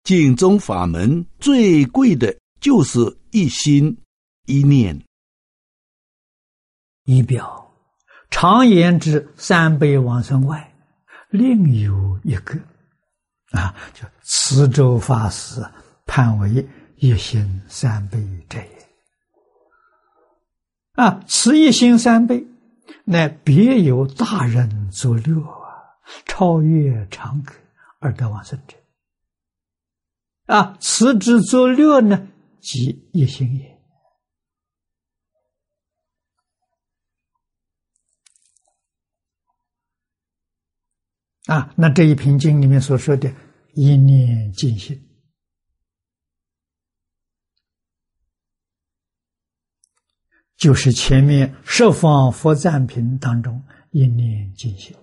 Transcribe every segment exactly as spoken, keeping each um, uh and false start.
净宗法门最贵的就是一心一念。 仪表常言之三辈往生外，另有一个啊，就慈州法师判为一心三倍者也。啊，此一心三倍，乃别有大人作乐啊，超越常格而得往生者。啊，此之作乐呢，即一心也。啊，那这一品经里面所说的一念尽心，就是前面十方佛赞品当中一念尽心。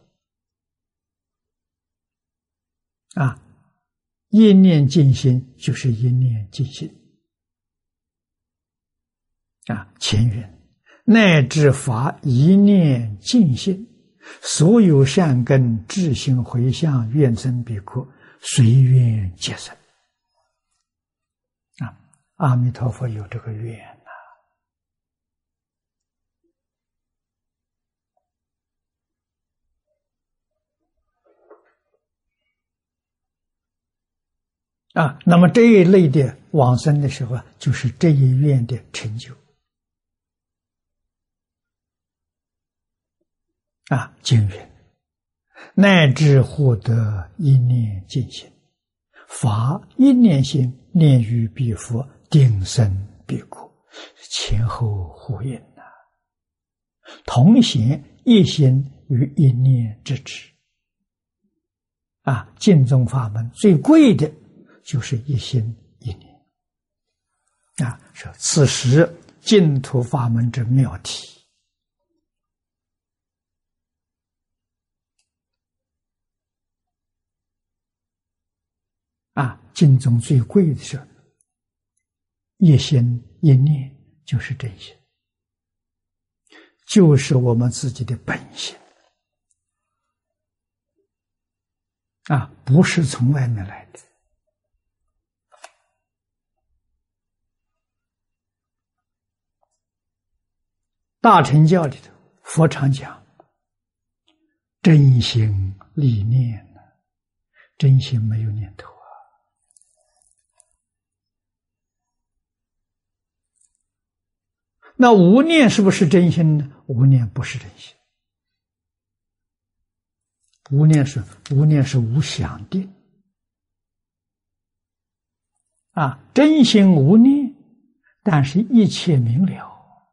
啊，一念尽心就是一念尽心。啊，前云乃至发一念尽心，所有善根智心回向愿生彼国，随愿皆生。啊，阿弥陀佛有这个愿呐、啊。啊，那么这一类的往生的时候啊，就是这一愿的成就。啊，经云乃至获得一念尽心，发一念心，念于彼佛，定生彼国，前后呼应啊，同显一心与一念之智。啊，净宗法门最贵的就是一心一念。啊，说此时净土法门之妙体。啊，净宗最贵的是一心一念，就是真心，就是我们自己的本心。啊，不是从外面来的。大乘教里头，佛常讲真心立念，真心没有念头。那无念是不是真心呢？无念不是真心，无念是无念是无想定。啊，真心无念，但是一切明了。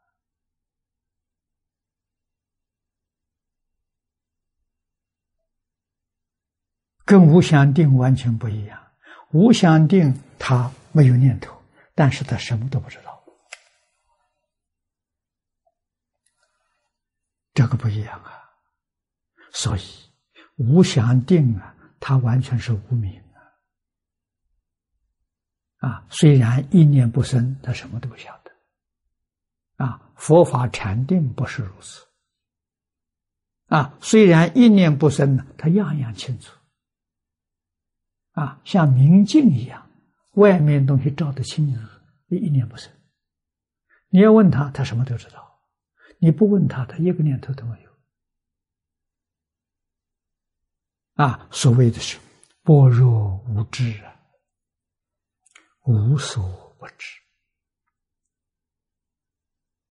跟无想定完全不一样。无想定他没有念头，但是他什么都不知道。这个不一样啊，所以无想定啊，它完全是无明啊。啊，虽然一念不生，他什么都不晓得。啊，佛法禅定不是如此。啊，虽然一念不生呢，他样样清楚。啊，像明镜一样，外面东西照得清楚，一念不生。你要问他，他什么都知道。你不问他，他一个念头都没有。啊，所谓的是般若无知啊，无所不知。